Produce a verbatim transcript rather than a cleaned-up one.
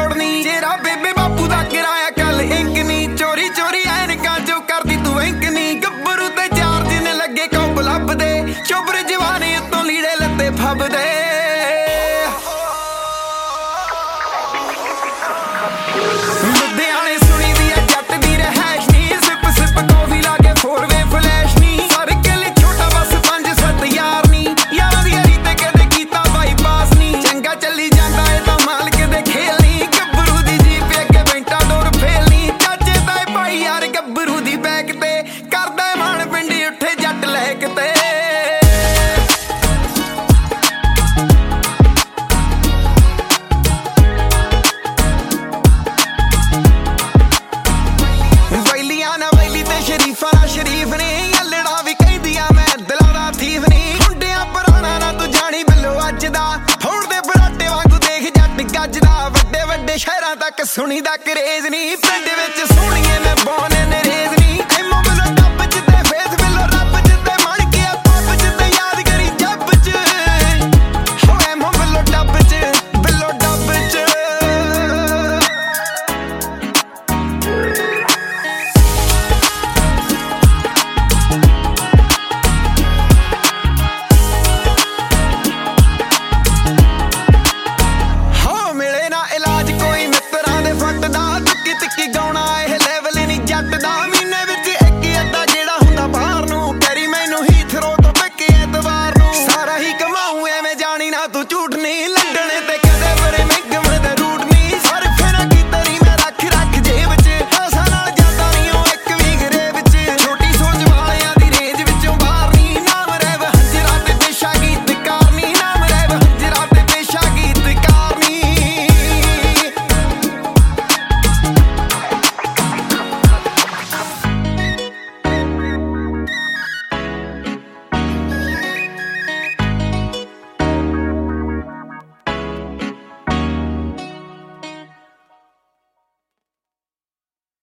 ਤੋੜਨੀ ਜੇਰਾ ਬੇਬੇ ਬਾਪੂ ਦਾ ਕਿਰਾਇਆ ਕੱਲ ਇੰਕ ਨੀ ਚੋਰੀ ਚੋਰੀ ਐਨਕਾਂ ਚੋਂ ਕਰਦੀ ਤੂੰ ਇੰਕ ਨੀ ਗੱਭਰੂ ਤੇ ਚਾਰ ਦਿਨ ਲੱਗੇ ਕੋਪ ਲੱਭਦੇ ਚੋਬਰ ਜਵਾਨੀ ਉੱਤੋਂ ਲੀੜੇ ਲੱਤੇ ਫੱਬਦੇ ਲੁਧਿਆਣੇ ਸੁਣੀ ਦੀ ਆ ਜੱਟ ਦੀ ਰਹਿਸ਼ ਨੀ ਸਿਪ ਸਿਪ ਕੌਫੀ ਲਾ ਕੇ ਫੋਰ ਵੇ ਫਲੈਸ਼ ਨੀ ਸਰਕਲ ਛੋਟਾ ਬਸ ਪੰਜ ਸੱਤ ਯਾਰ ਨੀ ਯਾਰਾਂ ਦੀ ਹਰੀ ਤੇ ਕਦੇ ਕੀਤਾ ਬਾਈਪਾਸ ਨੀ ਚੰਗਾ ਚੱਲੀ ਜਾਂਦਾ ਏ ਤਾਂ ਮਾਲਕ ਦੇ ਖੇਲ ਨੀ ਗੱਭਰੂ ਦੀ ਜੀਪ ਅੱਗੇ ਬੈਂਟਾ ਡੋਰ ਫੇਲ ਨੀ ਚਾਚੇ ਤਾਏ ਭਾਈ ਯਾਰ ਗੱਭਰੂ ਦੀ ਬੈਕ ਤੇ ਕਰਦਾ ਮਾਣ ਪਿੰਡੀ ਉੱਠੇ ਜੱਟ ਲੈ ਕਿਤੇ ਸ਼ਰੀਫਾਂ ਨਾਲ ਸ਼ਰੀਫ ਨੇ ਅਲੜਾ ਵੀ ਕਹਿੰਦੀਆਂ ਮੈਂ ਦਿਲਾਂ ਦਾ ਥੀਫ ਨੀ ਮੁੰਡਿਆਂ ਪੁਰਾਣਾ ਨਾ ਤੂੰ ਜਾਣੀ ਬਿੱਲੋ ਅੱਜ ਦਾ ਫੌੜ ਦੇ ਬਰਾਟੇ ਵਾਂਗੂ ਦੇਖ ਜੱਟ ਗੱਜਦਾ ਵੱਡੇ ਵੱਡੇ ਸ਼ਹਿਰਾਂ ਤੱਕ ਸੁਣੀ ਦਾ ਕਰੇਜ਼ ਨੀ ਪਿੰਡ ਵਿੱਚ ਸੋਹਣੀਏ ਮੈਂ ਬੋਨ ਨਰੇਜ਼ ਨੀ